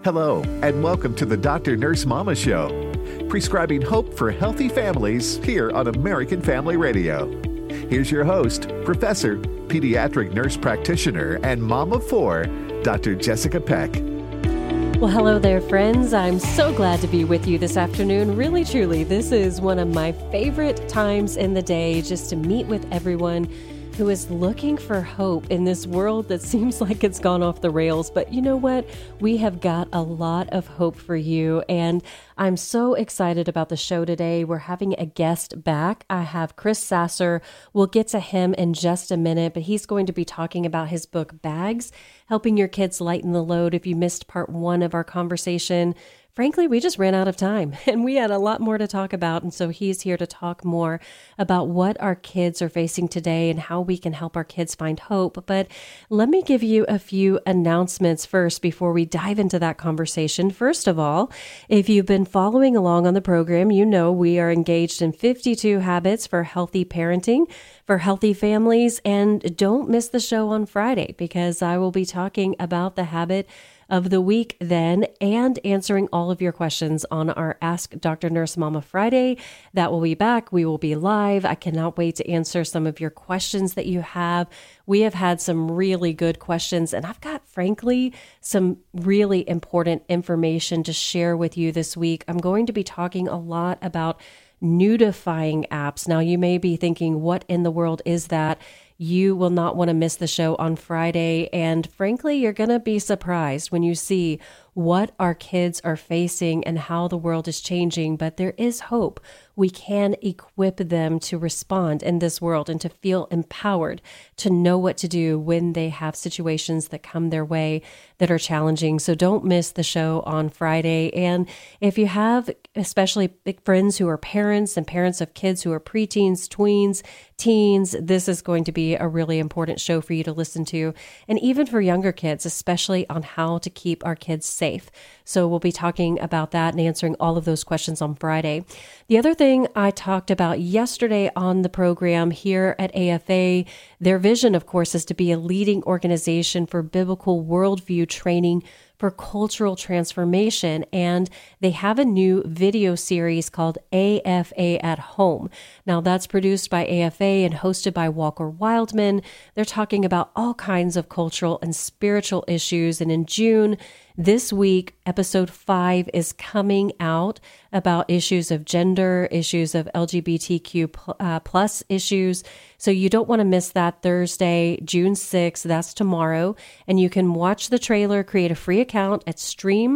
Hello, and welcome to the Dr. Nurse Mama Show, prescribing hope for healthy families here on American Family Radio. Here's your host, Professor, Pediatric Nurse Practitioner, and Mom of Four, Dr. Jessica Peck. Well, hello there, friends. I'm so glad to be with you this afternoon. Really, truly, this is one of my favorite times in the day, just to meet with everyone who is looking for hope in this world that seems like it's gone off the rails. But you know what? We have got a lot of hope for you, and I'm so excited about the show today. We're having a guest back. I have Chris Sasser. We'll get to him in just a minute, but he's going to be talking about his book, Bags, Helping Your Kids Lighten the Load. If you missed part one of our conversation, frankly, we just ran out of time and we had a lot more to talk about. And so he's here to talk more about what our kids are facing today and how we can help our kids find hope. But let me give you a few announcements first before we dive into that conversation. First of all, if you've been following along on the program, you know we are engaged in 52 habits for healthy parenting, for healthy families. And don't miss the show on Friday, because I will be talking about the habit of the week then, and answering all of your questions on our Ask Dr. Nurse Mama Friday. That will be back. We will be live. I cannot wait to answer some of your questions that you have. We have had some really good questions, and I've got, frankly, some really important information to share with you this week. I'm going to be talking a lot about nudifying apps. Now, you may be thinking, what in the world is that? You will not want to miss the show on Friday. And frankly, you're going to be surprised when you see what our kids are facing and how the world is changing. But there is hope. We can equip them to respond in this world and to feel empowered to know what to do when they have situations that come their way that are challenging. So don't miss the show on Friday. And if you have especially big friends who are parents and parents of kids who are preteens, tweens, teens, this is going to be a really important show for you to listen to. And even for younger kids, especially on how to keep our kids safe. So we'll be talking about that and answering all of those questions on Friday. The other thing I talked about yesterday on the program here at AFA, their vision, of course, is to be a leading organization for biblical worldview training for cultural transformation. And they have a new video series called AFA at Home. Now, that's produced by AFA and hosted by Walker Wildman. They're talking about all kinds of cultural and spiritual issues. And in June, this week, episode 5 is coming out about issues of gender, issues of LGBTQ plus issues. So you don't want to miss that Thursday, June 6th. That's tomorrow. And you can watch the trailer, create a free account at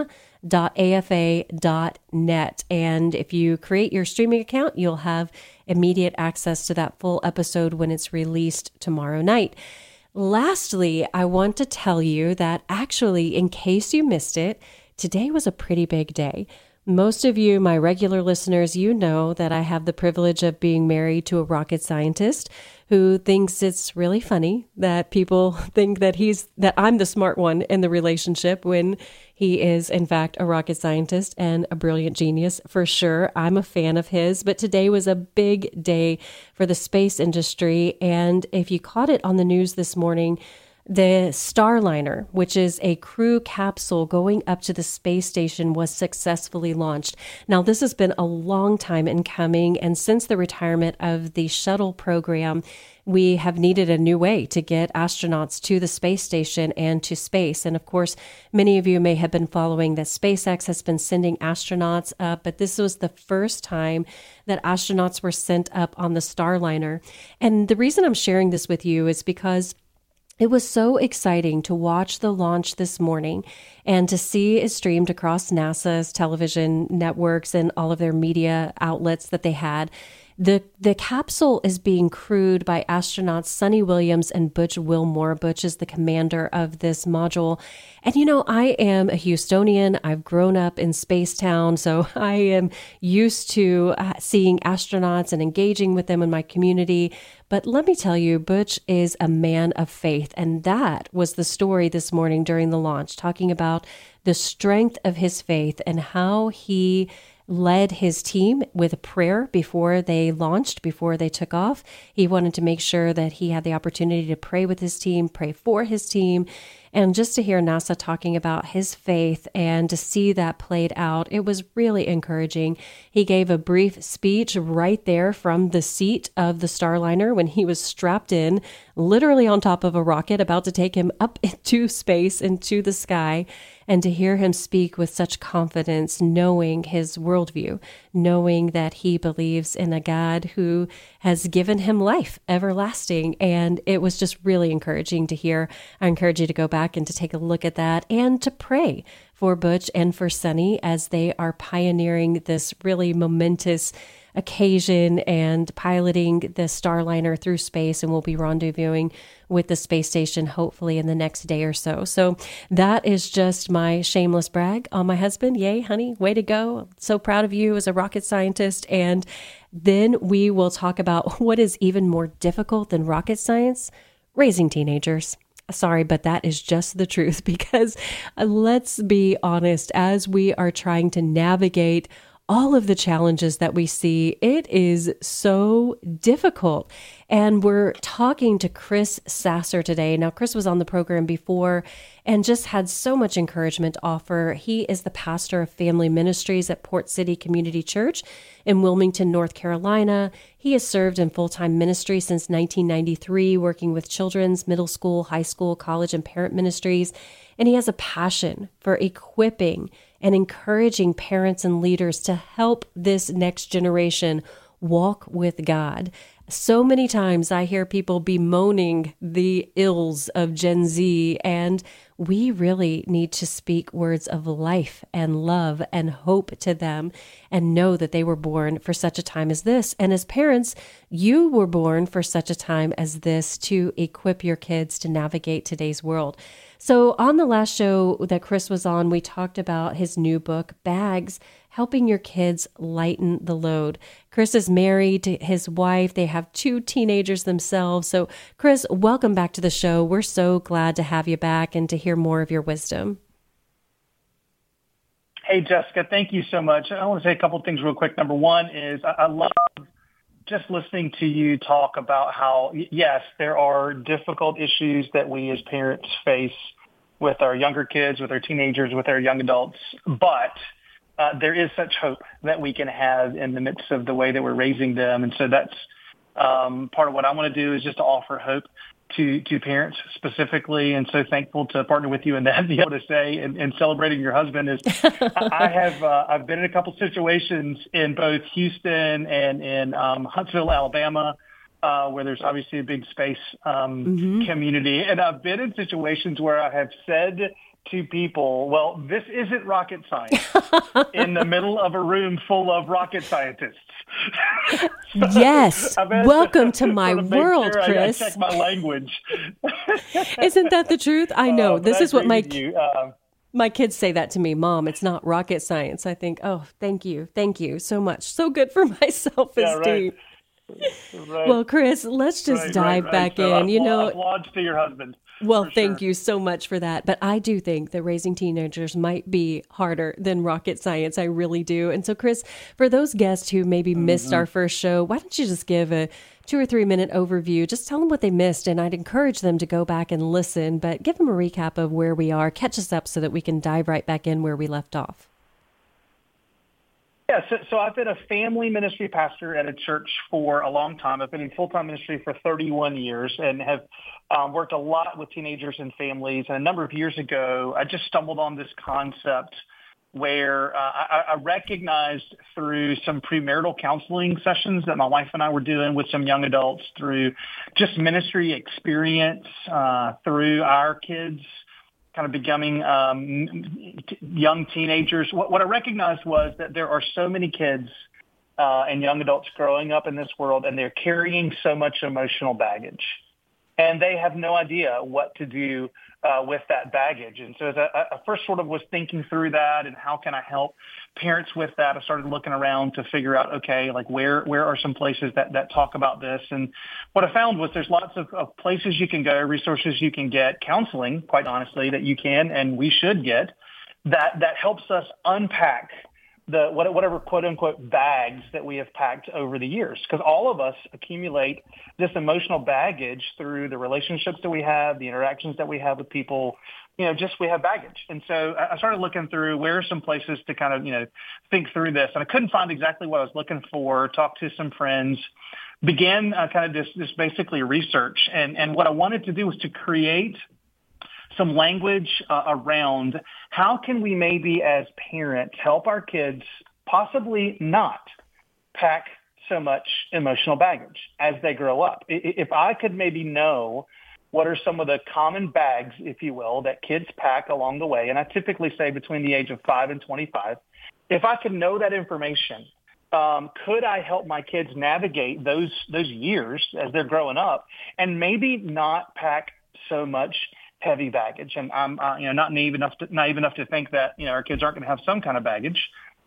stream.afa.net. And if you create your streaming account, you'll have immediate access to that full episode when it's released tomorrow night. Lastly, I want to tell you that actually, in case you missed it, today was a pretty big day. Most of you, my regular listeners, you know that I have the privilege of being married to a rocket scientist who thinks it's really funny that people think that I'm the smart one in the relationship when he is, in fact, a rocket scientist and a brilliant genius for sure. I'm a fan of his, but today was a big day for the space industry. And if you caught it on the news this morning, the Starliner, which is a crew capsule going up to the space station, was successfully launched. Now, this has been a long time in coming, and since the retirement of the shuttle program, we have needed a new way to get astronauts to the space station and to space. And of course, many of you may have been following that SpaceX has been sending astronauts up, but this was the first time that astronauts were sent up on the Starliner. And the reason I'm sharing this with you is because it was so exciting to watch the launch this morning and to see it streamed across NASA's television networks and all of their media outlets that they had. The capsule is being crewed by astronauts Sunny Williams and Butch Wilmore. Butch is the commander of this module. And you know, I am a Houstonian. I've grown up in Spacetown, so I am used to seeing astronauts and engaging with them in my community. But let me tell you, Butch is a man of faith. And that was the story this morning during the launch, talking about the strength of his faith and how he led his team with a prayer before they launched, before they took off. He wanted to make sure that he had the opportunity to pray with his team, pray for his team. And just to hear NASA talking about his faith and to see that played out, it was really encouraging. He gave a brief speech right there from the seat of the Starliner when he was strapped in, literally on top of a rocket about to take him up into space, into the sky. And to hear him speak with such confidence, knowing his worldview, knowing that he believes in a God who has given him life everlasting. And it was just really encouraging to hear. I encourage you to go back and to take a look at that and to pray for Butch and for Sunny as they are pioneering this really momentous occasion and piloting the Starliner through space, and we'll be rendezvousing with the space station hopefully in the next day or so. So that is just my shameless brag on my husband. Yay, honey, way to go. So proud of you as a rocket scientist. And then we will talk about what is even more difficult than rocket science: raising teenagers. Sorry, but that is just the truth, because let's be honest, as we are trying to navigate all of the challenges that we see, it is so difficult. And we're talking to Chris Sasser today. Now, Chris was on the program before and just had so much encouragement to offer. He is the pastor of family ministries at Port City Community Church in Wilmington, North Carolina. He has served in full-time ministry since 1993, working with children's, middle school, high school, college, and parent ministries. And he has a passion for equipping and encouraging parents and leaders to help this next generation walk with God. So many times I hear people bemoaning the ills of Gen Z, and we really need to speak words of life and love and hope to them and know that they were born for such a time as this. And as parents, you were born for such a time as this to equip your kids to navigate today's world. So on the last show that Chris was on, we talked about his new book, Bags, Helping Your Kids Lighten the Load. Chris is married to his wife. They have 2 teenagers themselves. So Chris, welcome back to the show. We're so glad to have you back and to hear more of your wisdom. Hey, Jessica, thank you so much. I want to say a couple of things real quick. Number one is I love just listening to you talk about how, yes, there are difficult issues that we as parents face with our younger kids, with our teenagers, with our young adults, but there is such hope that we can have in the midst of the way that we're raising them. And so that's part of what I want to do, is just to offer hope to parents specifically. And so thankful to partner with you in that. Be able to say and celebrating your husband is I've been in a couple situations in both Houston and in Huntsville, Alabama, where there's obviously a big space community. And I've been in situations where I have said to people, well, this isn't rocket science, in the middle of a room full of rocket scientists. Yes. Welcome to my world, sure Chris. I check my language. Isn't that the truth? I know. This is what my kids say that to me. Mom, it's not rocket science. I think, oh, thank you. Thank you so much. So good for my self-esteem. Yeah, right. Well, Chris, let's just dive back in. Applause to your husband. Well, thank you so much for that. But I do think that raising teenagers might be harder than rocket science. I really do. And so, Chris, for those guests who maybe missed our first show, why don't you just give a 2 or 3 minute overview? Just tell them what they missed. And I'd encourage them to go back and listen, but give them a recap of where we are. Catch us up so that we can dive right back in where we left off. Yeah, so I've been a family ministry pastor at a church for a long time. I've been in full-time ministry for 31 years and have worked a lot with teenagers and families. And a number of years ago, I just stumbled on this concept where I recognized through some premarital counseling sessions that my wife and I were doing with some young adults, through just ministry experience, through our kids kind of becoming young teenagers. What I recognized was that there are so many kids and young adults growing up in this world, and they're carrying so much emotional baggage. And they have no idea what to do with that baggage. And so as I first sort of was thinking through that and how can I help parents with that, I started looking around to figure out, okay, like where are some places that talk about this? And what I found was there's lots of places you can go, resources you can get, counseling, quite honestly, that you can and we should get, that helps us unpack whatever quote unquote bags that we have packed over the years, because all of us accumulate this emotional baggage through the relationships that we have, the interactions that we have with people. Just we have baggage. And so I started looking through where are some places to kind of, think through this. And I couldn't find exactly what I was looking for, talked to some friends, began kind of this basically research. And what I wanted to do was to create some language around how can we maybe as parents help our kids possibly not pack so much emotional baggage as they grow up. If I could maybe know what are some of the common bags, if you will, that kids pack along the way, and I typically say between the age of 5 and 25, if I could know that information, could I help my kids navigate those years as they're growing up and maybe not pack so much heavy baggage? And I'm not naive enough to think that our kids aren't going to have some kind of baggage,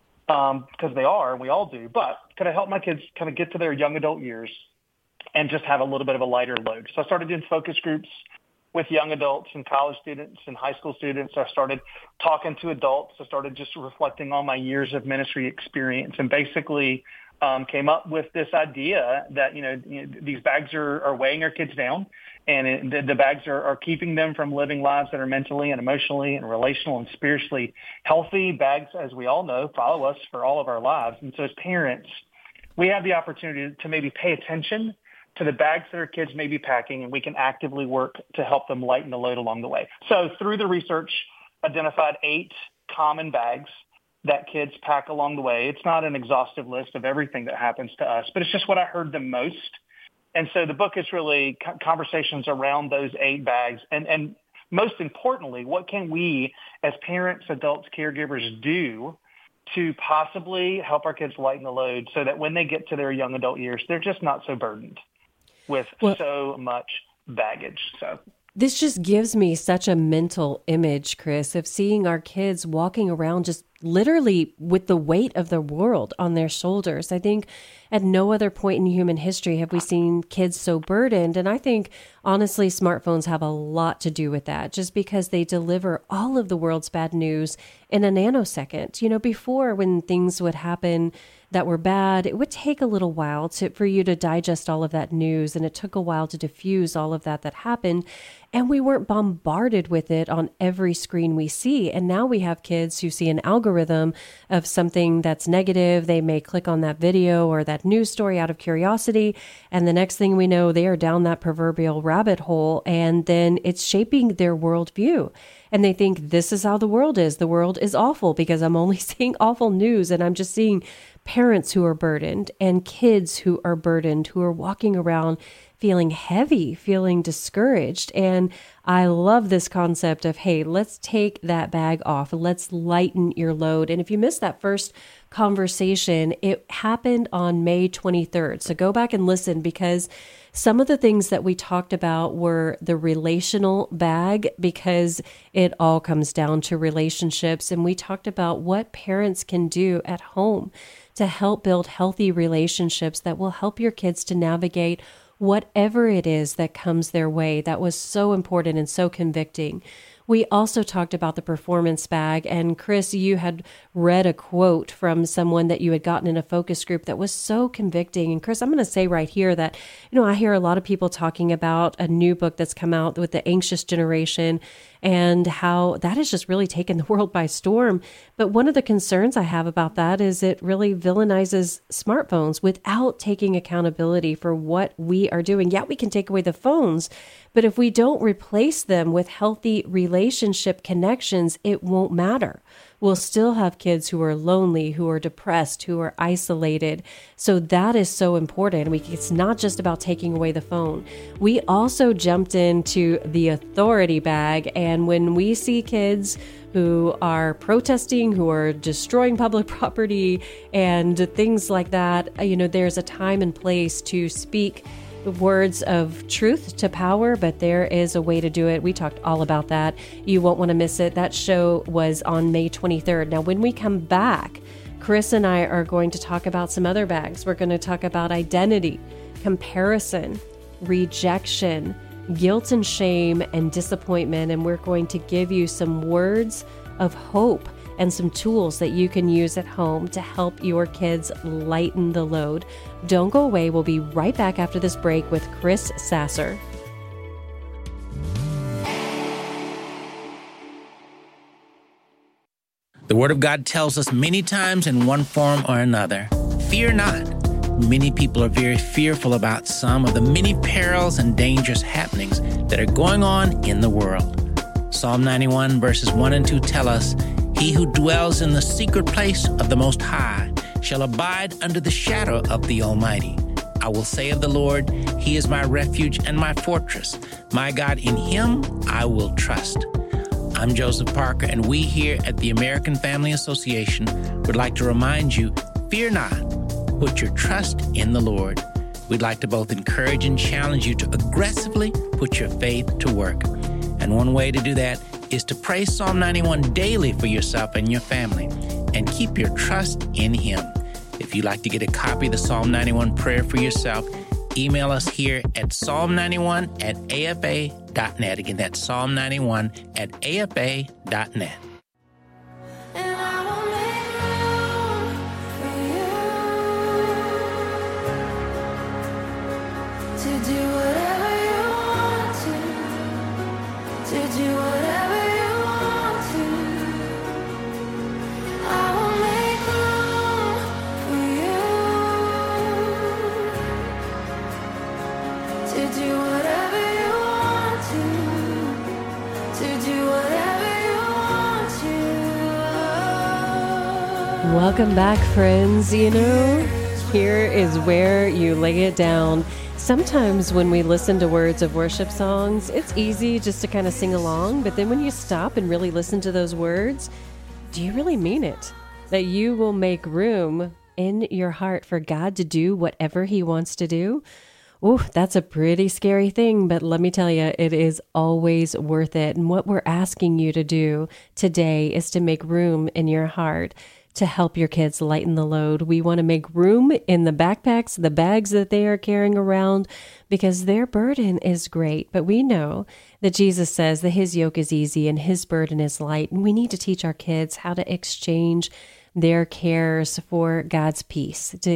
because they are, and we all do. But could I help my kids kind of get to their young adult years and just have a little bit of a lighter load? So I started doing focus groups with young adults and college students and high school students. I started talking to adults. I started just reflecting on my years of ministry experience, and basically came up with this idea that these bags are weighing our kids down, and the bags are keeping them from living lives that are mentally and emotionally and relational and spiritually healthy. Bags, as we all know, follow us for all of our lives. And so as parents, we have the opportunity to maybe pay attention to the bags that our kids may be packing, and we can actively work to help them lighten the load along the way. So through the research, identified 8 common bags that kids pack along the way. It's not an exhaustive list of everything that happens to us, but it's just what I heard the most. And so the book is really conversations around those 8 bags. And most importantly, what can we as parents, adults, caregivers do to possibly help our kids lighten the load so that when they get to their young adult years, they're just not so burdened with so much baggage. So this just gives me such a mental image, Chris, of seeing our kids walking around just literally with the weight of the world on their shoulders. I think at no other point in human history have we seen kids so burdened. And I think, honestly, smartphones have a lot to do with that, just because they deliver all of the world's bad news in a nanosecond. Before, when things would happen that were bad, it would take a little while for you to digest all of that news. And it took a while to diffuse all of that happened. And we weren't bombarded with it on every screen we see. And now we have kids who see an algorithm of something that's negative. They may click on that video or that news story out of curiosity. And the next thing we know, they are down that proverbial rabbit hole. And then it's shaping their worldview. And they think this is how the world is. The world is awful because I'm only seeing awful news. And I'm just seeing parents who are burdened and kids who are burdened, who are walking around feeling heavy, feeling discouraged. And I love this concept of, hey, let's take that bag off. Let's lighten your load. And if you missed that first conversation, it happened on May 23rd. So go back and listen, because some of the things that we talked about were the relational bag, because it all comes down to relationships. And we talked about what parents can do at home to help build healthy relationships that will help your kids to navigate whatever it is that comes their way. That was so important and so convicting. We also talked about the performance bag. And Chris, you had read a quote from someone that you had gotten in a focus group that was so convicting. And Chris, I'm going to say right here that, I hear a lot of people talking about a new book that's come out with the anxious generation and how that has just really taken the world by storm. But one of the concerns I have about that is it really villainizes smartphones without taking accountability for what we are doing. Yeah, we can take away the phones, but if we don't replace them with healthy relationship connections, it won't matter. We'll still have kids who are lonely, who are depressed, who are isolated. So that is so important. It's not just about taking away the phone. We also jumped into the authority bag. And when we see kids who are protesting, who are destroying public property and things like that, there's a time and place to speak words of truth to power, but there is a way to do it. We talked all about that. You won't want to miss it. That show was on May 23rd. Now, when we come back, Chris and I are going to talk about some other bags. We're going to talk about identity, comparison, rejection, guilt and shame, and disappointment. And we're going to give you some words of hope and some tools that you can use at home to help your kids lighten the load. Don't go away. We'll be right back after this break with Chris Sasser. The Word of God tells us many times in one form or another, fear not. Many people are very fearful about some of the many perils and dangerous happenings that are going on in the world. Psalm 91 verses 1 and 2 tell us, he who dwells in the secret place of the Most High shall abide under the shadow of the Almighty. I will say of the Lord, he is my refuge and my fortress. My God, in him I will trust. I'm Joseph Parker, and we here at the American Family Association would like to remind you, fear not, put your trust in the Lord. We'd like to both encourage and challenge you to aggressively put your faith to work. And one way to do that is to pray Psalm 91 daily for yourself and your family, and keep your trust in him. If you'd like to get a copy of the Psalm 91 prayer for yourself, email us here at psalm91@afa.net. Again, that's psalm91@afa.net. Welcome back, friends. You know, here is where you lay it down. Sometimes when we listen to words of worship songs, it's easy just to kind of sing along, but then when you stop and really listen to those words, do you really mean it? That you will make room in your heart for God to do whatever he wants to do? Oh, that's a pretty scary thing, but let me tell you, it is always worth it. And what we're asking you to do today is to make room in your heart to help your kids lighten the load. We want to make room in the backpacks, the bags that they are carrying around, because their burden is great. But we know that Jesus says that his yoke is easy and his burden is light. And we need to teach our kids how to exchange their cares for God's peace, to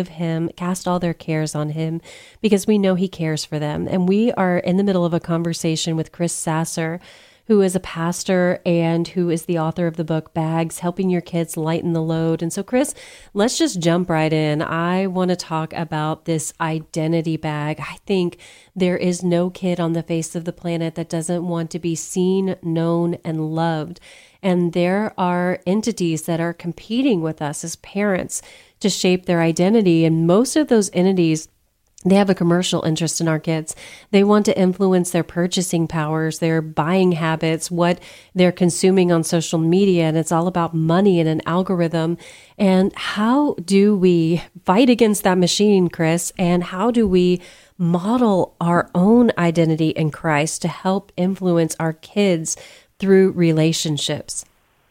cast all their cares on him, because we know he cares for them. And we are in the middle of a conversation with Chris Sasser, who is a pastor and who is the author of the book Bags, Helping Your Kids Lighten the Load. And so, Chris, let's just jump right in. I want to talk about this identity bag. I think there is no kid on the face of the planet that doesn't want to be seen, known, and loved. And there are entities that are competing with us as parents to shape their identity. And most of those entities, they have a commercial interest in our kids. They want to influence their purchasing powers, their buying habits, what they're consuming on social media. And it's all about money and an algorithm. And how do we fight against that machine, Chris? And how do we model our own identity in Christ to help influence our kids through relationships?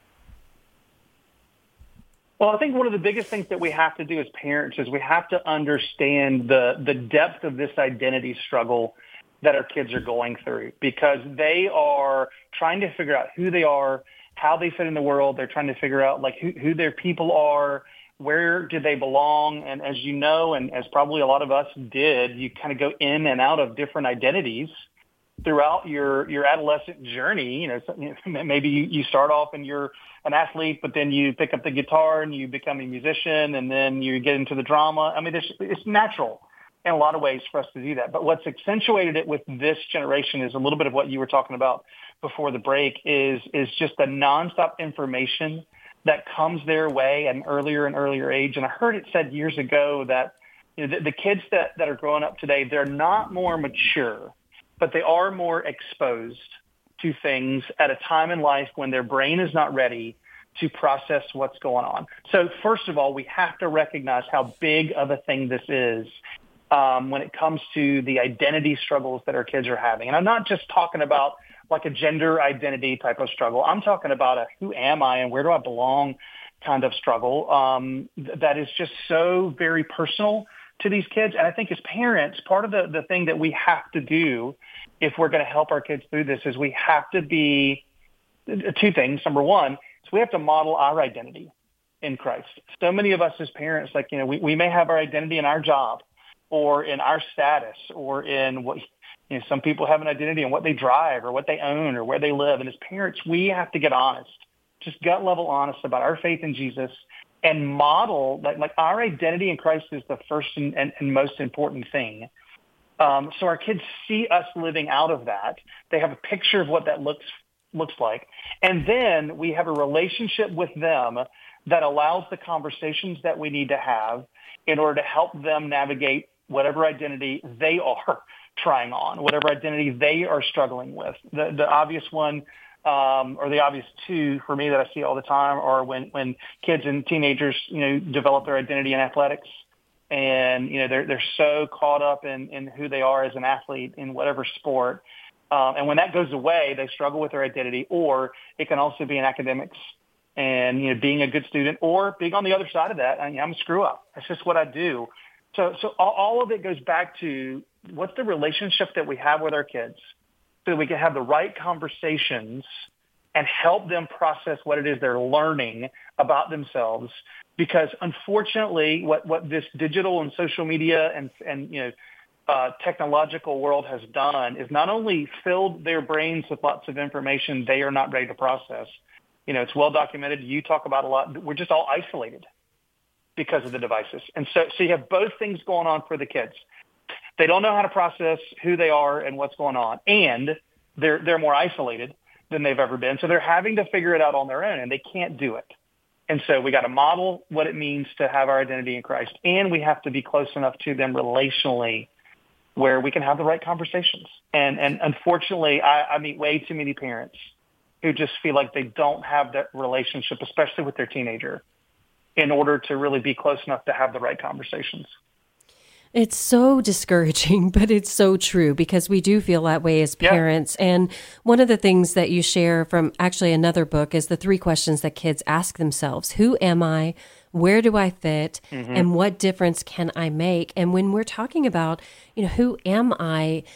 Well, I think one of the biggest things that we have to do as parents is we have to understand the depth of this identity struggle that our kids are going through, because they are trying to figure out who they are, how they fit in the world. They're trying to figure out like who their people are, where do they belong. And as you know, and as probably a lot of us did, you kind of go in and out of different identities throughout your adolescent journey. You know, maybe you start off and you're an athlete, but then you pick up the guitar and you become a musician, and then you get into the drama. I mean, it's natural in a lot of ways for us to do that. But what's accentuated it with this generation is a little bit of what you were talking about before the break, is just the nonstop information that comes their way at an earlier and earlier age. And I heard it said years ago that, you know, the kids that are growing up today, they're not more mature, but they are more exposed to things at a time in life when their brain is not ready to process what's going on. So first of all, we have to recognize how big of a thing this is when it comes to the identity struggles that our kids are having. And I'm not just talking about like a gender identity type of struggle. I'm talking about a who am I and where do I belong kind of struggle that is just so very personal to these kids. And I think as parents, part of the thing that we have to do if we're going to help our kids through this is we have to be two things. Number one, So we have to model our identity in Christ. So many of us as parents, like, we may have our identity in our job or in our status or in what, some people have an identity in what they drive or what they own or where they live. And as parents, we have to get honest, just gut level honest about our faith in Jesus and model that, like, our identity in Christ is the first and most important thing. So our kids see us living out of that. They have a picture of what that looks like. And then we have a relationship with them that allows the conversations that we need to have in order to help them navigate whatever identity they are trying on, whatever identity they are struggling with. The obvious one, or the obvious two for me that I see all the time are when kids and teenagers, develop their identity in athletics. And, they're so caught up in who they are as an athlete in whatever sport. And when that goes away, they struggle with their identity, or it can also be in academics and, being a good student, or being on the other side of that. I'm a screw up. That's just what I do. So all of it goes back to what's the relationship that we have with our kids so that we can have the right conversations and help them process what it is they're learning about themselves. Because unfortunately, what this digital and social media and technological world has done is not only filled their brains with lots of information they are not ready to process. It's well documented. You talk about a lot. We're just all isolated because of the devices. And so you have both things going on for the kids. They don't know how to process who they are and what's going on, and they're more isolated than they've ever been. So they're having to figure it out on their own, and they can't do it. And so we got to model what it means to have our identity in Christ, and we have to be close enough to them relationally where we can have the right conversations. And unfortunately, I meet way too many parents who just feel like they don't have that relationship, especially with their teenager, in order to really be close enough to have the right conversations. It's so discouraging, but it's so true because we do feel that way as parents. Yeah. And one of the things that you share from actually another book is the 3 questions that kids ask themselves. Who am I? Where do I fit? Mm-hmm. And what difference can I make? And when we're talking about, who am I?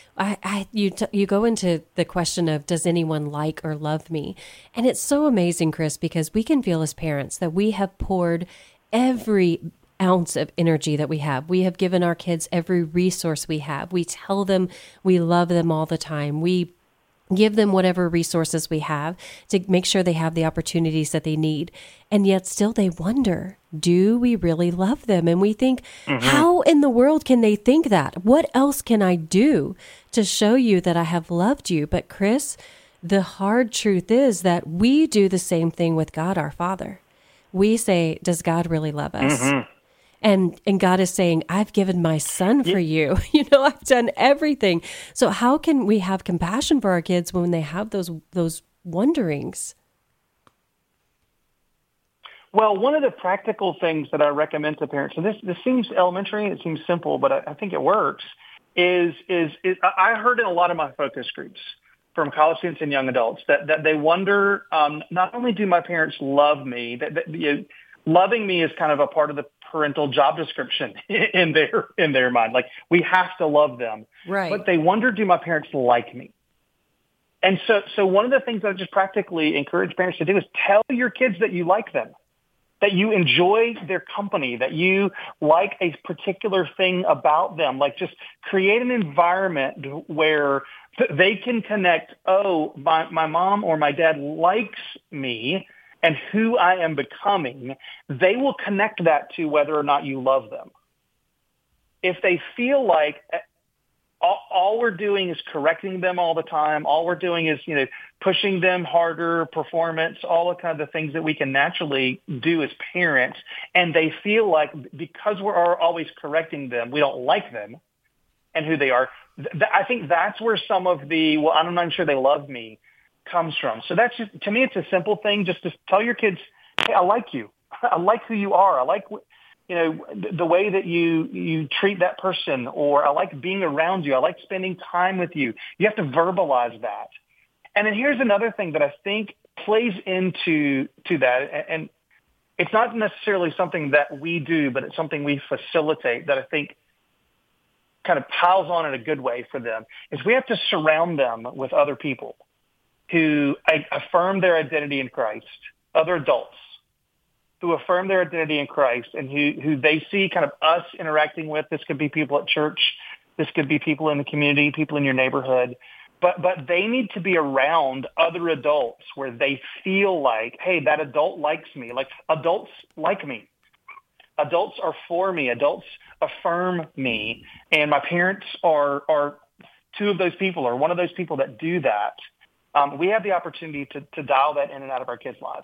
You go into the question of, does anyone like or love me? And it's so amazing, Chris, because we can feel as parents that we have poured every ounce of energy that we have. We have given our kids every resource we have. We tell them we love them all the time. We give them whatever resources we have to make sure they have the opportunities that they need. And yet still they wonder, do we really love them? And we think, how in the world can they think that? What else can I do to show you that I have loved you? But Chris, the hard truth is that we do the same thing with God, our Father. We say, does God really love us? Mm-hmm. And God is saying, I've given my son for you. I've done everything. So how can we have compassion for our kids when they have those wonderings? Well, one of the practical things that I recommend to parents, and this seems elementary, it seems simple, but I think it works, is I heard in a lot of my focus groups from college students and young adults that they wonder, not only do my parents love me, that loving me is kind of a part of the parental job description in their mind. Like, we have to love them. Right. But they wonder, do my parents like me? And so one of the things I just practically encourage parents to do is tell your kids that you like them, that you enjoy their company, that you like a particular thing about them. Like, just create an environment where they can connect, my mom or my dad likes me and who I am becoming. They will connect that to whether or not you love them. If they feel like all we're doing is correcting them all the time, all we're doing is, pushing them harder, performance, all the kind of things that we can naturally do as parents, and they feel like because we're always correcting them, we don't like them and who they are, I think that's where some of the, I'm not sure they love me, comes from. So that's just, to me, it's a simple thing. Just to tell your kids, hey, I like you. I like who you are. I like, the way that you treat that person, or I like being around you. I like spending time with you. You have to verbalize that. And then here's another thing that I think plays into that. And it's not necessarily something that we do, but it's something we facilitate that I think kind of piles on in a good way for them, is we have to surround them with other people who affirm their identity in Christ, other adults who affirm their identity in Christ and who they see kind of us interacting with. This could be people at church. This could be people in the community, people in your neighborhood. But they need to be around other adults where they feel like, hey, that adult likes me. Like, adults like me. Adults are for me. Adults affirm me. And my parents are two of those people or one of those people that do that. We have the opportunity to dial that in and out of our kids' lives.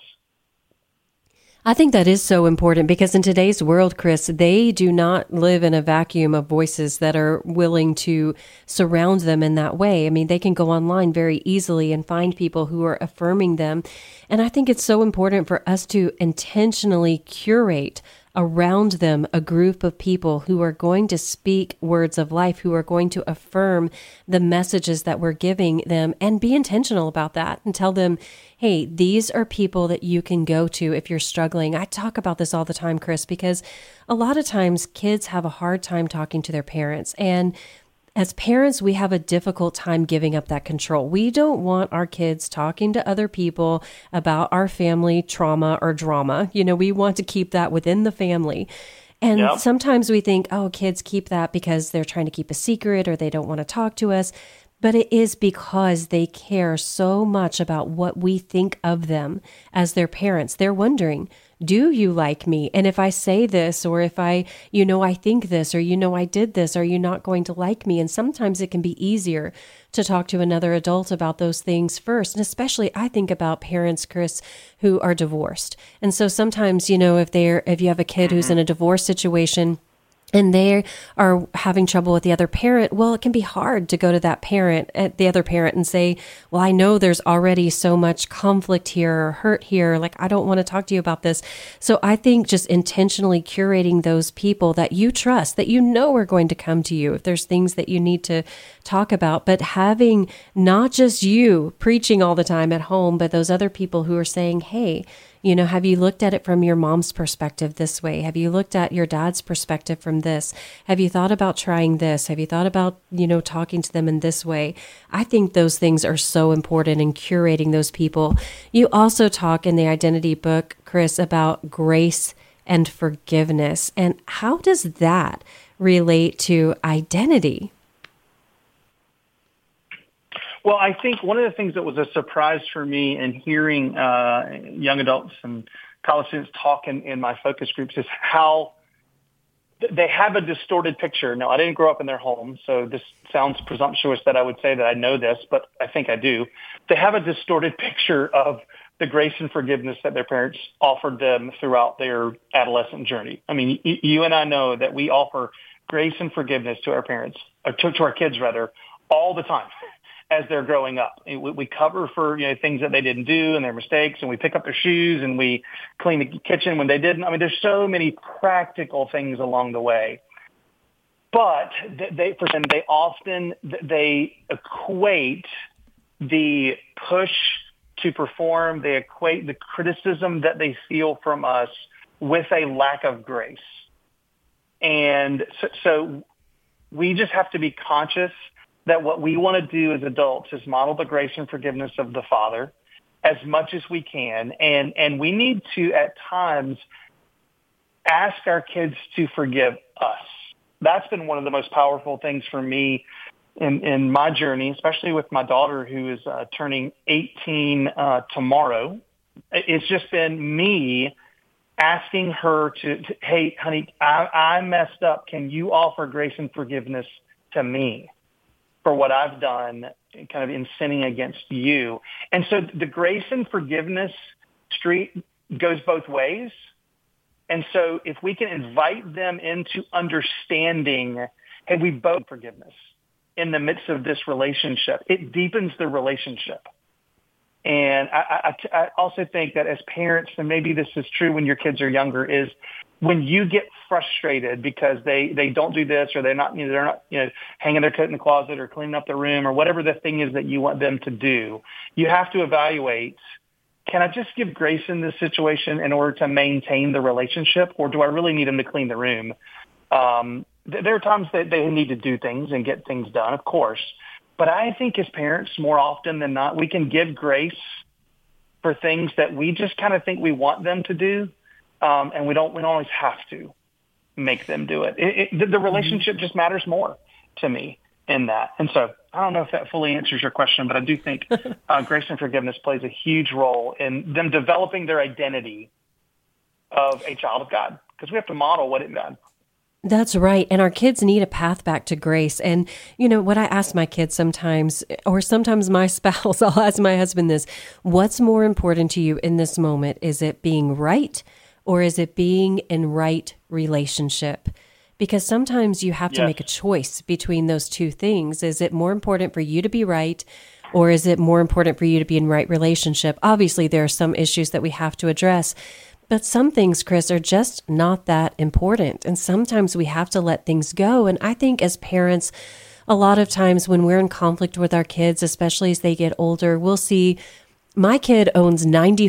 I think that is so important because in today's world, Chris, they do not live in a vacuum of voices that are willing to surround them in that way. I mean, they can go online very easily and find people who are affirming them. And I think it's so important for us to intentionally curate around them a group of people who are going to speak words of life, who are going to affirm the messages that we're giving them, and be intentional about that and tell them, hey, these are people that you can go to if you're struggling. I talk about this all the time, Chris, because a lot of times kids have a hard time talking to their parents, and as parents, we have a difficult time giving up that control. We don't want our kids talking to other people about our family trauma or drama. You know, we want to keep that within the family. And sometimes we think, oh, kids keep that because they're trying to keep a secret or they don't want to talk to us. But it is because they care so much about what we think of them as their parents. They're wondering, do you like me? And if I say this, or if I think this, or I did this, are you not going to like me? And sometimes it can be easier to talk to another adult about those things first. And especially I think about parents, Chris, who are divorced. And so sometimes, if you have a kid who's in a divorce situation, and they are having trouble with the other parent, well, it can be hard to go to the other parent and say, well, I know there's already so much conflict here or hurt here. Like, I don't want to talk to you about this. So I think just intentionally curating those people that you trust, that you know are going to come to you if there's things that you need to talk about, but having not just you preaching all the time at home, but those other people who are saying, hey, have you looked at it from your mom's perspective this way? Have you looked at your dad's perspective from this? Have you thought about trying this? Have you thought about, talking to them in this way? I think those things are so important in curating those people. You also talk in the Identity book, Chris, about grace and forgiveness. And how does that relate to identity? Well, I think one of the things that was a surprise for me in hearing young adults and college students talk in my focus groups is how they have a distorted picture. Now, I didn't grow up in their home, so this sounds presumptuous that I would say that I know this, but I think I do. They have a distorted picture of the grace and forgiveness that their parents offered them throughout their adolescent journey. I mean, you and I know that we offer grace and forgiveness to our parents, or to our kids rather, all the time as they're growing up. We cover for things that they didn't do and their mistakes, and we pick up their shoes and we clean the kitchen when they didn't. I mean, there's so many practical things along the way. But they often equate the push to perform, they equate the criticism that they feel from us with a lack of grace. And so we just have to be conscious that what we want to do as adults is model the grace and forgiveness of the Father as much as we can. And we need to, at times, ask our kids to forgive us. That's been one of the most powerful things for me in my journey, especially with my daughter who is turning 18 tomorrow. It's just been me asking her to hey, honey, I messed up. Can you offer grace and forgiveness to me for what I've done kind of in sinning against you? And so the grace and forgiveness street goes both ways. And so if we can invite them into understanding, hey, we both forgiveness in the midst of this relationship, it deepens the relationship. And I also think that as parents, and maybe this is true when your kids are younger, is when you get frustrated because they don't do this, or they're not hanging their coat in the closet or cleaning up their room or whatever the thing is that you want them to do, you have to evaluate, can I just give grace in this situation in order to maintain the relationship, or do I really need them to clean the room? There are times that they need to do things and get things done, of course. But I think as parents, more often than not, we can give grace for things that we just kind of think we want them to do, and we don't always have to make them do it. The relationship just matters more to me in that. And so I don't know if that fully answers your question, but I do think grace and forgiveness plays a huge role in them developing their identity of a child of God, because we have to model what it does. That's right. And our kids need a path back to grace. And, you know, what I ask my kids sometimes, or sometimes my spouse, I'll ask my husband this, what's more important to you in this moment? Is it being right, or is it being in right relationship? Because sometimes you have to make a choice between those two things. Is it more important for you to be right, or is it more important for you to be in right relationship? Obviously, there are some issues that we have to address, but some things, Chris, are just not that important. And sometimes we have to let things go. And I think as parents, a lot of times when we're in conflict with our kids, especially as they get older, we'll see my kid owns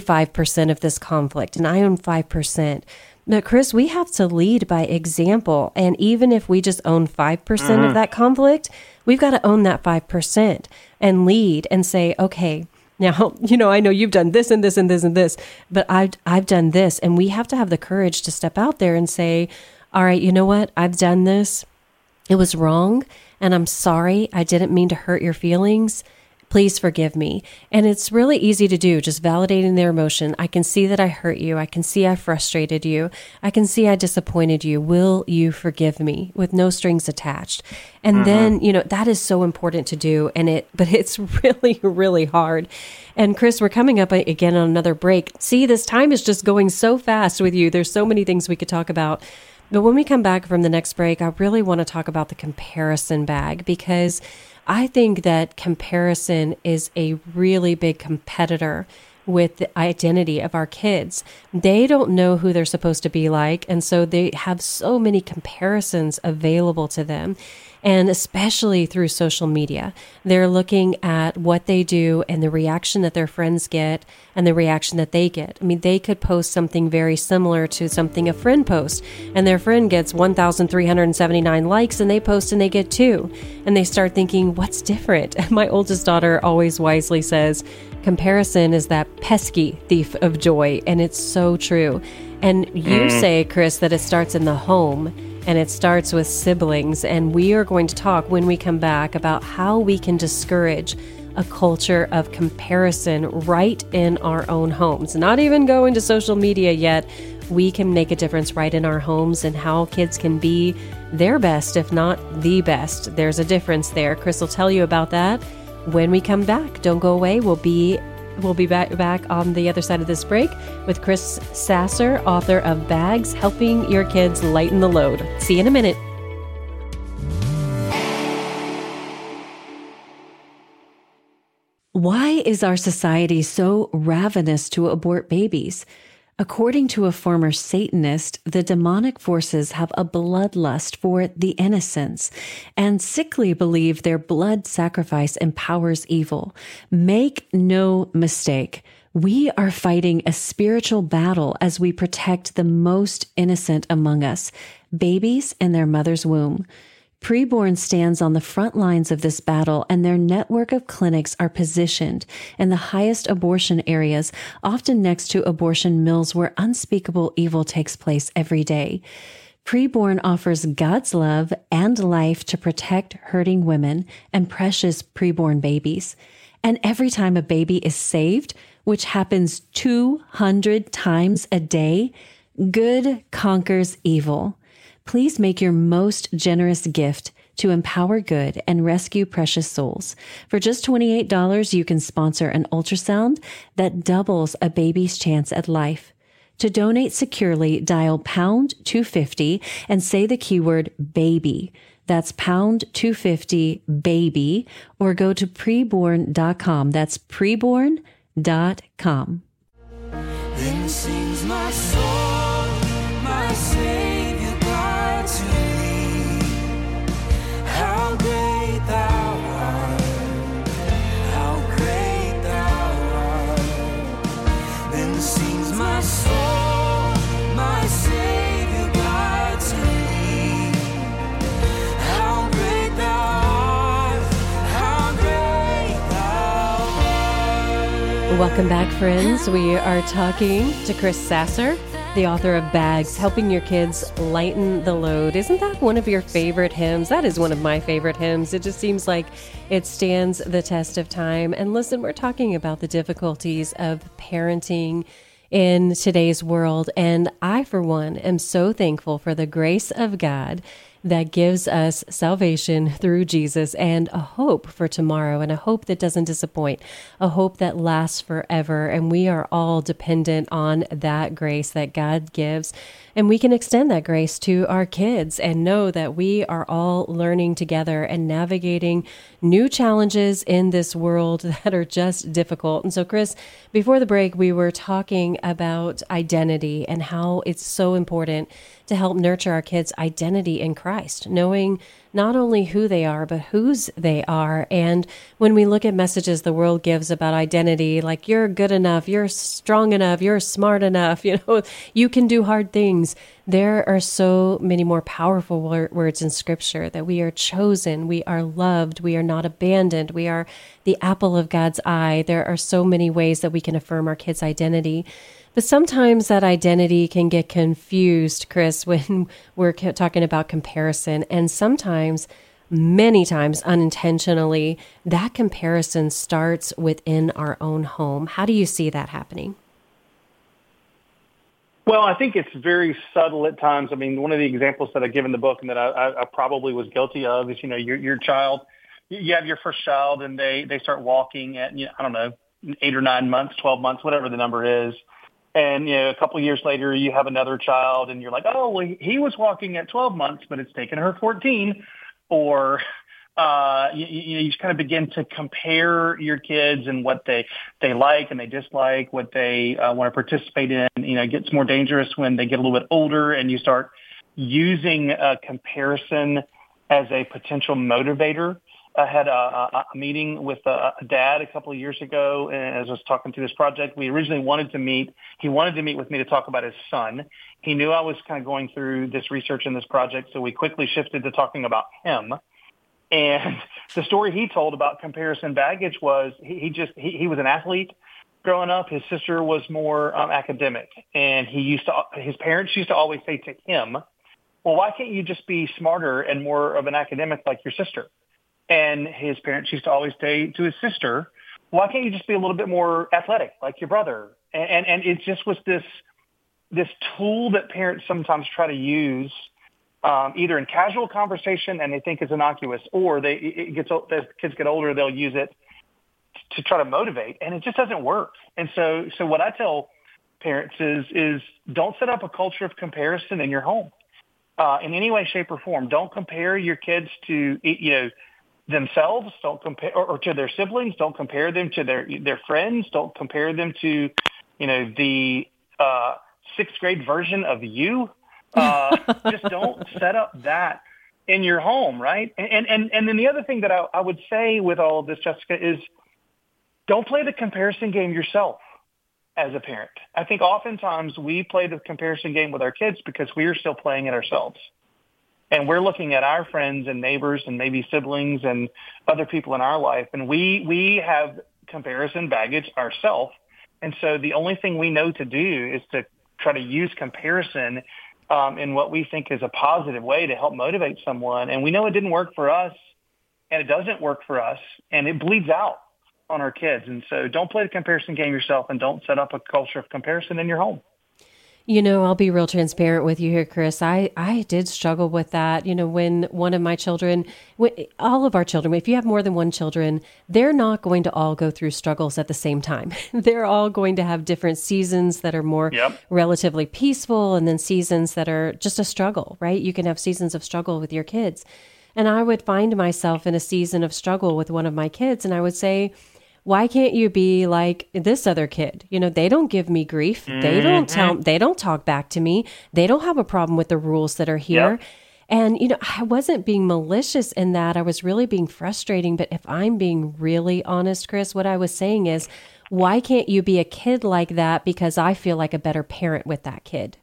95% of this conflict and I own 5%. But Chris, we have to lead by example. And even if we just own 5% of that conflict, we've got to own that 5% and lead and say, okay, now, you know, I know you've done this and this and this and this, but I've done this. And we have to have the courage to step out there and say, all right, you know what? I've done this. It was wrong. And I'm sorry. I didn't mean to hurt your feelings. Please forgive me. And it's really easy to do, just validating their emotion. I can see that I hurt you. I can see I frustrated you. I can see I disappointed you. Will you forgive me? With no strings attached. And then, you know, that is so important to do. But it's really, really hard. And Chris, we're coming up again on another break. See, this time is just going so fast with you. There's so many things we could talk about. But when we come back from the next break, I really want to talk about the comparison bag, because I think that comparison is a really big competitor with the identity of our kids. They don't know who they're supposed to be like, and so they have so many comparisons available to them. And especially through social media, they're looking at what they do and the reaction that their friends get and the reaction that they get. I mean, they could post something very similar to something a friend posts, and their friend gets 1,379 likes, and they post and they get 2. And they start thinking, what's different? And my oldest daughter always wisely says, comparison is that pesky thief of joy. And it's so true. And you say, Chris, that it starts in the home. And it starts with siblings. And we are going to talk when we come back about how we can discourage a culture of comparison right in our own homes. Not even going to social media yet. We can make a difference right in our homes, and how kids can be their best, if not the best. There's a difference there. Chris will tell you about that when we come back. Don't go away. We'll be back on the other side of this break with Chris Sasser, author of Bags, Helping Your Kids Lighten the Load. See you in a minute. Why is our society so ravenous to abort babies? According to a former Satanist, the demonic forces have a bloodlust for the innocents and sickly believe their blood sacrifice empowers evil. Make no mistake, we are fighting a spiritual battle as we protect the most innocent among us, babies in their mother's womb. Preborn stands on the front lines of this battle, and their network of clinics are positioned in the highest abortion areas, often next to abortion mills where unspeakable evil takes place every day. Preborn offers God's love and life to protect hurting women and precious preborn babies. And every time a baby is saved, which happens 200 times a day, good conquers evil. Please make your most generous gift to empower good and rescue precious souls. For just $28, you can sponsor an ultrasound that doubles a baby's chance at life. To donate securely, dial pound 250 and say the keyword baby. That's pound 250 baby, or go to preborn.com. That's preborn.com. Then sings my soul, my Savior God to thee. How great thou art, how great thou art. Then sings my soul, my Savior God to thee. How great thou art, how great thou art. Welcome back, friends. We are talking to Chris Sasser, the author of Bags, Helping Your Kids Lighten the Load. Isn't that one of your favorite hymns? That is one of my favorite hymns. It just seems like it stands the test of time. And listen, we're talking about the difficulties of parenting in today's world. And I, for one, am so thankful for the grace of God that gives us salvation through Jesus and a hope for tomorrow, and a hope that doesn't disappoint, a hope that lasts forever. And we are all dependent on that grace that God gives. And we can extend that grace to our kids and know that we are all learning together and navigating new challenges in this world that are just difficult. And so, Chris, before the break, we were talking about identity and how it's so important to help nurture our kids' identity in Christ, knowing not only who they are, but whose they are. And when we look at messages the world gives about identity, like you're good enough, you're strong enough, you're smart enough, you can do hard things. There are so many more powerful words in Scripture that we are chosen, we are loved, we are not abandoned, we are the apple of God's eye. There are so many ways that we can affirm our kids' identity. But sometimes that identity can get confused, Chris, when we're talking about comparison. And sometimes, many times unintentionally, that comparison starts within our own home. How do you see that happening? Well, I think it's very subtle at times. I mean, one of the examples that I give in the book and that I probably was guilty of is, your child, you have your first child and they start walking at, 8 or 9 months, 12 months, whatever the number is. And, a couple of years later, you have another child and you're like, oh, well, he was walking at 12 months, but it's taken her 14. Or, you just kind of begin to compare your kids and what they like and they dislike, what they want to participate in. It gets more dangerous when they get a little bit older and you start using comparison as a potential motivator. I had a meeting with a dad a couple of years ago, and as I was talking through this project, we originally wanted to meet. He wanted to meet with me to talk about his son. He knew I was kind of going through this research and this project, so we quickly shifted to talking about him. And the story he told about comparison baggage was he was an athlete growing up. His sister was more academic, and his parents used to always say to him, well, why can't you just be smarter and more of an academic like your sister? And his parents used to always say to his sister, why can't you just be a little bit more athletic like your brother? And it just was this tool that parents sometimes try to use either in casual conversation and they think it's innocuous, or as kids get older, they'll use it to try to motivate, and it just doesn't work. And so what I tell parents is don't set up a culture of comparison in your home in any way, shape, or form. Don't compare your kids to themselves. Don't compare or to their siblings. Don't compare them to their friends. Don't compare them to the sixth grade version of you. Just don't set up that in your home, right? And then the other thing that I would say with all of this, Jessica, is don't play the comparison game yourself as a parent. I think oftentimes we play the comparison game with our kids because we are still playing it ourselves. And we're looking at our friends and neighbors and maybe siblings and other people in our life, and we have comparison baggage ourselves. And so the only thing we know to do is to try to use comparison in what we think is a positive way to help motivate someone. And we know it didn't work for us, and it doesn't work for us, and it bleeds out on our kids. And so don't play the comparison game yourself, and don't set up a culture of comparison in your home. I'll be real transparent with you here, Chris. I did struggle with that. When one of my children, all of our children, if you have more than one children, they're not going to all go through struggles at the same time. They're all going to have different seasons that are more relatively peaceful, and then seasons that are just a struggle, right? You can have seasons of struggle with your kids. And I would find myself in a season of struggle with one of my kids, and I would say, why can't you be like this other kid? They don't give me grief. They don't talk back to me. They don't have a problem with the rules that are here. Yep. And, I wasn't being malicious in that. I was really being frustrating. But if I'm being really honest, Chris, what I was saying is, why can't you be a kid like that? Because I feel like a better parent with that kid.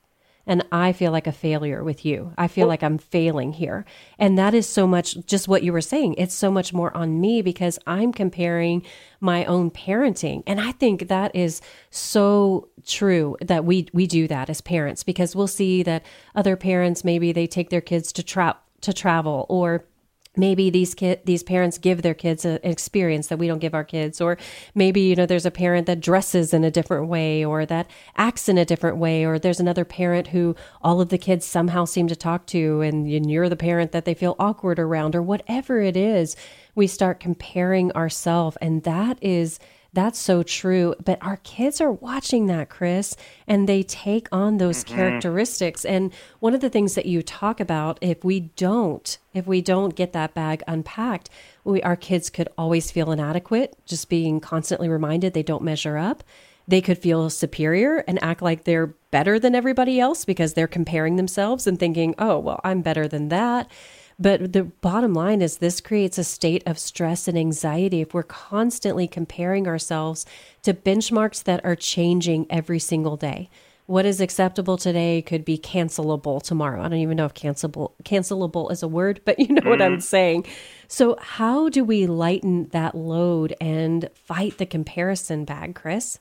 and I feel like a failure with you. I feel like I'm failing here. And that is so much just what you were saying. It's so much more on me because I'm comparing my own parenting. And I think that is so true that we do that as parents, because we'll see that other parents, maybe they take their kids to travel, or maybe these parents give their kids an experience that we don't give our kids. Or maybe, there's a parent that dresses in a different way or that acts in a different way. Or there's another parent who all of the kids somehow seem to talk to, and you're the parent that they feel awkward around, or whatever it is. We start comparing ourselves, and that's so true. But our kids are watching that, Chris, and they take on those characteristics. And one of the things that you talk about, if we don't get that bag unpacked, our kids could always feel inadequate, just being constantly reminded they don't measure up. They could feel superior and act like they're better than everybody else because they're comparing themselves and thinking, oh, well, I'm better than that. But the bottom line is this creates a state of stress and anxiety if we're constantly comparing ourselves to benchmarks that are changing every single day. What is acceptable today could be cancelable tomorrow. I don't even know if cancelable is a word, but you know what I'm saying. So how do we lighten that load and fight the comparison bag, Chris?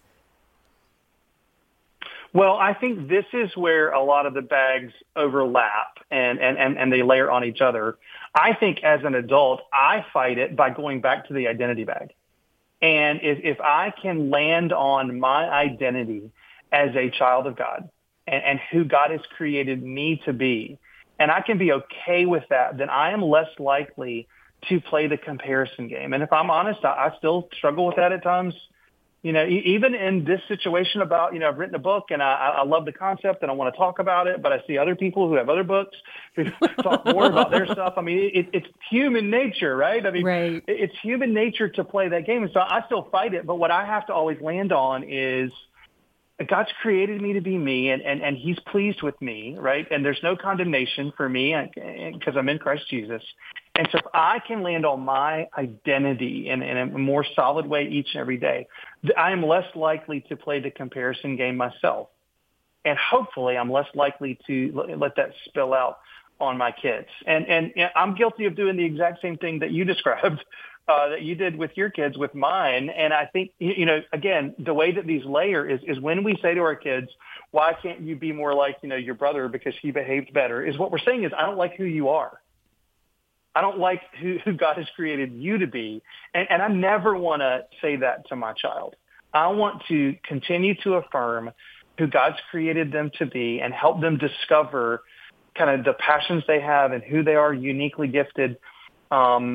Well, I think this is where a lot of the bags overlap and they layer on each other. I think as an adult, I fight it by going back to the identity bag. And if I can land on my identity as a child of God and who God has created me to be, and I can be okay with that, then I am less likely to play the comparison game. And if I'm honest, I still struggle with that at times. Even in this situation about, I've written a book and I love the concept and I want to talk about it, but I see other people who have other books who talk more about their stuff. I mean, it's human nature, right? I mean, right. It's human nature to play that game. And so I still fight it. But what I have to always land on is God's created me to be me and he's pleased with me, right? And there's no condemnation for me because I'm in Christ Jesus. And so if I can land on my identity in a more solid way each and every day, I am less likely to play the comparison game myself. And hopefully I'm less likely to let that spill out on my kids. And I'm guilty of doing the exact same thing that you described, that you did with your kids, with mine. And I think, again, the way that these layer is when we say to our kids, why can't you be more like, your brother because he behaved better, is what we're saying is I don't like who you are. I don't like who God has created you to be. And I never want to say that to my child. I want to continue to affirm who God's created them to be and help them discover kind of the passions they have and who they are uniquely gifted. And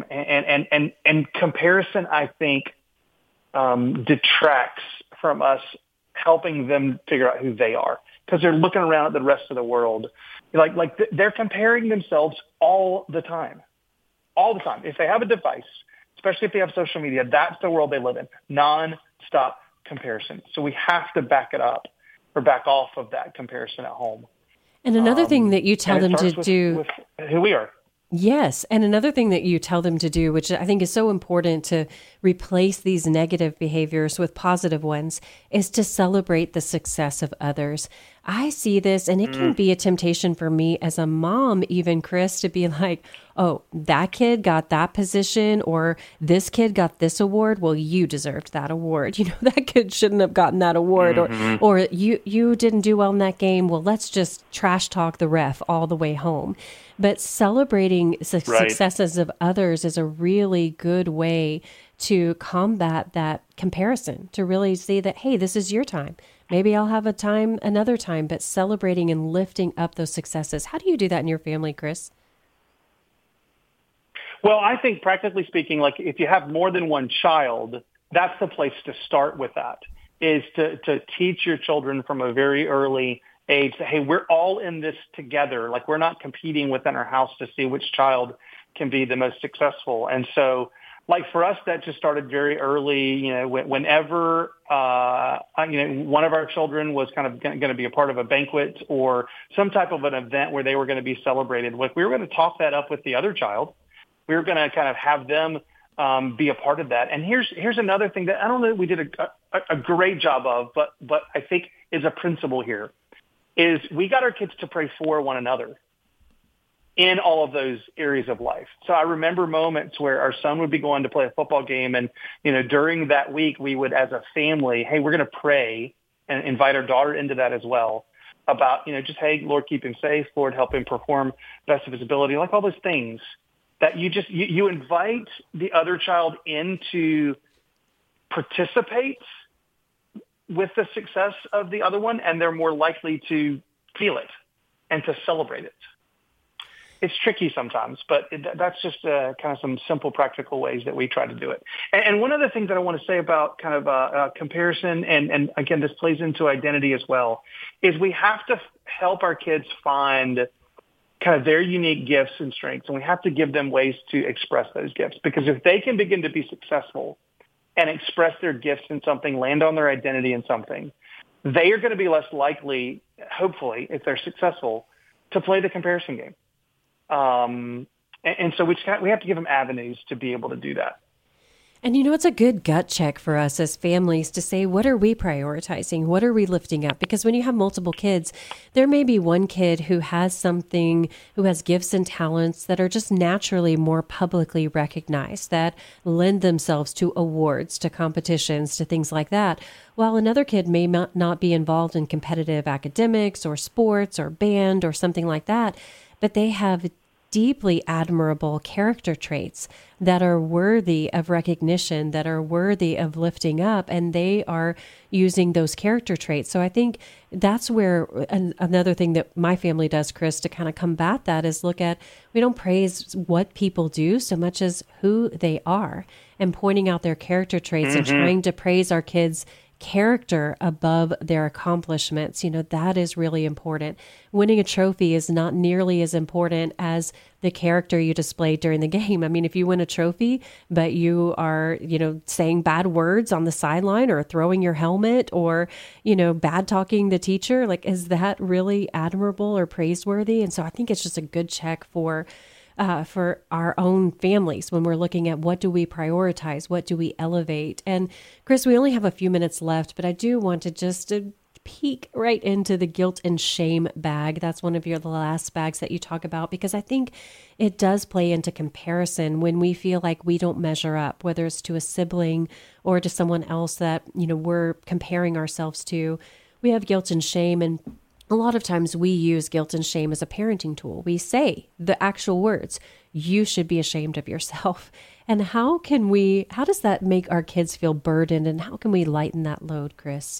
comparison, I think, detracts from us helping them figure out who they are because they're looking around at the rest of the world. Like they're comparing themselves all the time. All the time. If they have a device, especially if they have social media, that's the world they live in. Non-stop comparison. So we have to back it up or back off of that comparison at home. And another thing that you tell them to do with who we are. Yes. And another thing that you tell them to do, which I think is so important to replace these negative behaviors with positive ones, is to celebrate the success of others. I see this, and it can be a temptation for me as a mom, even, Chris, to be like, oh, that kid got that position, or this kid got this award. Well, you deserved that award. That kid shouldn't have gotten that award, or you didn't do well in that game. Well, let's just trash talk the ref all the way home. But celebrating successes of others is a really good way to combat that comparison, to really see that, hey, this is your time. Maybe I'll have another time, but celebrating and lifting up those successes. How do you do that in your family, Chris? Well, I think practically speaking, like if you have more than one child, that's the place to start with that, is to teach your children from a very early age that, hey, we're all in this together. Like we're not competing within our house to see which child can be the most successful. And so like for us, that just started very early, whenever, one of our children was kind of going to be a part of a banquet or some type of an event where they were going to be celebrated. Like we were going to talk that up with the other child. We were going to kind of have them be a part of that. And here's another thing that I don't know that we did a great job of, but I think is a principle here. is we got our kids to pray for one another in all of those areas of life. So I remember moments where our son would be going to play a football game, and, during that week, we would, as a family, hey, we're going to pray and invite our daughter into that as well about, just, hey, Lord, keep him safe. Lord, help him perform best of his ability. Like all those things that you invite the other child in to participate with the success of the other one, and they're more likely to feel it and to celebrate it. It's tricky sometimes, but that's just kind of some simple, practical ways that we try to do it. And one of the things that I want to say about kind of comparison, and again, this plays into identity as well, is we have to help our kids find kind of their unique gifts and strengths, and we have to give them ways to express those gifts. Because if they can begin to be successful and express their gifts in something, land on their identity in something, they are going to be less likely, hopefully, if they're successful, to play the comparison game. And so we have to give them avenues to be able to do that. And it's a good gut check for us as families to say, what are we prioritizing? What are we lifting up? Because when you have multiple kids, there may be one kid who has gifts and talents that are just naturally more publicly recognized, that lend themselves to awards, to competitions, to things like that. While another kid may not be involved in competitive academics or sports or band or something like that, but they have deeply admirable character traits that are worthy of recognition, that are worthy of lifting up, and they are using those character traits. So I think that's where another thing that my family does, Chris, to kind of combat that is we don't praise what people do so much as who they are, and pointing out their character traits and trying to praise our kids' character above their accomplishments. That is really important. Winning a trophy is not nearly as important as the character you displayed during the game. I mean, if you win a trophy, but you are, saying bad words on the sideline or throwing your helmet or, bad talking the teacher, is that really admirable or praiseworthy? And so I think it's just a good check for our own families when we're looking at what do we prioritize, what do we elevate. And Chris, we only have a few minutes left, but I do want to just peek right into the guilt and shame bag. That's one of the last bags that you talk about, because I think it does play into comparison when we feel like we don't measure up, whether it's to a sibling or to someone else that, we're comparing ourselves to. We have guilt and shame, and a lot of times we use guilt and shame as a parenting tool. We say the actual words, you should be ashamed of yourself. And how does that make our kids feel burdened, and how can we lighten that load, Chris?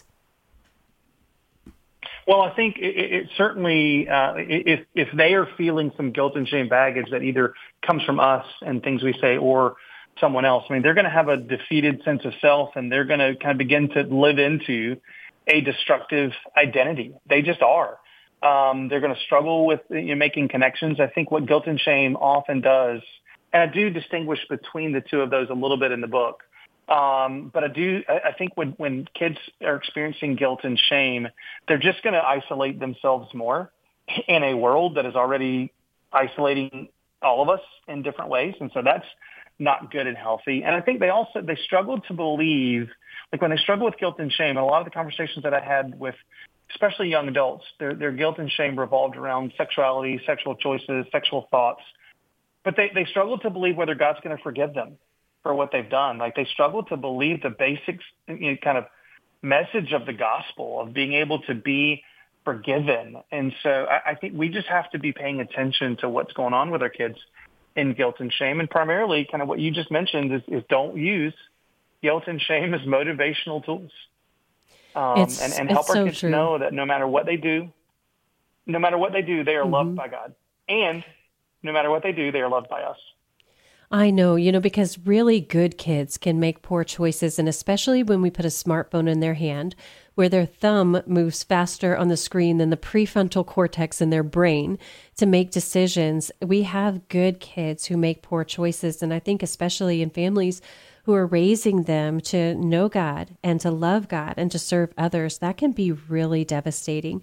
Well, I think it certainly, if they are feeling some guilt and shame baggage that either comes from us and things we say or someone else, I mean, they're going to have a defeated sense of self, and they're going to kind of begin to live into a destructive identity. They just are. They're going to struggle with making connections. I think what guilt and shame often does, and I do distinguish between the two of those a little bit in the book, but I think when kids are experiencing guilt and shame, they're just going to isolate themselves more in a world that is already isolating all of us in different ways. And so that's not good and healthy. And I think they struggle to believe, when they struggle with guilt and shame, and a lot of the conversations that I had with especially young adults, their guilt and shame revolved around sexuality, sexual choices, sexual thoughts. But they struggle to believe whether God's going to forgive them for what they've done. They struggle to believe the basic kind of message of the gospel of being able to be forgiven. And so I think we just have to be paying attention to what's going on with our kids in guilt and shame. And primarily kind of what you just mentioned is don't use guilt and shame as motivational tools. And help our kids know that no matter what they do, they are loved by God. And no matter what they do, they are loved by us. I know, because really good kids can make poor choices, and especially when we put a smartphone in their hand where their thumb moves faster on the screen than the prefrontal cortex in their brain to make decisions. We have good kids who make poor choices, and I think especially in families who are raising them to know God and to love God and to serve others, that can be really devastating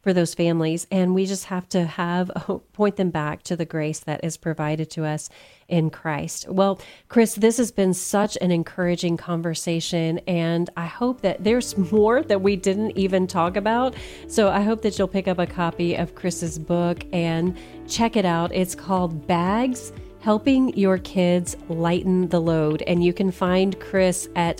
for those families. And we just have to point them back to the grace that is provided to us in Christ. Well, Chris, this has been such an encouraging conversation, and I hope that there's more that we didn't even talk about. So I hope that you'll pick up a copy of Chris's book and check it out. It's called Bags: Helping Your Kids Lighten the Load. And you can find Chris at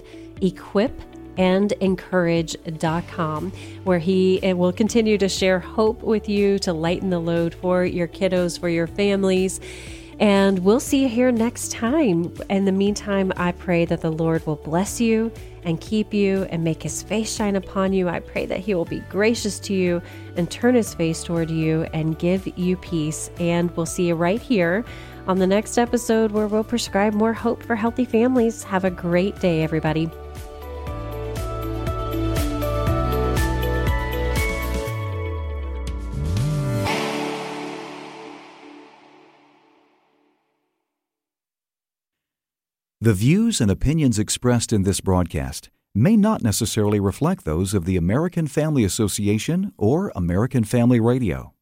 equipandencourage.com, where he will continue to share hope with you to lighten the load for your kiddos, for your families. And we'll see you here next time. In the meantime, I pray that the Lord will bless you and keep you and make his face shine upon you. I pray that he will be gracious to you and turn his face toward you and give you peace. And we'll see you right here on the next episode, where we'll prescribe more hope for healthy families. Have a great day, everybody. The views and opinions expressed in this broadcast may not necessarily reflect those of the American Family Association or American Family Radio.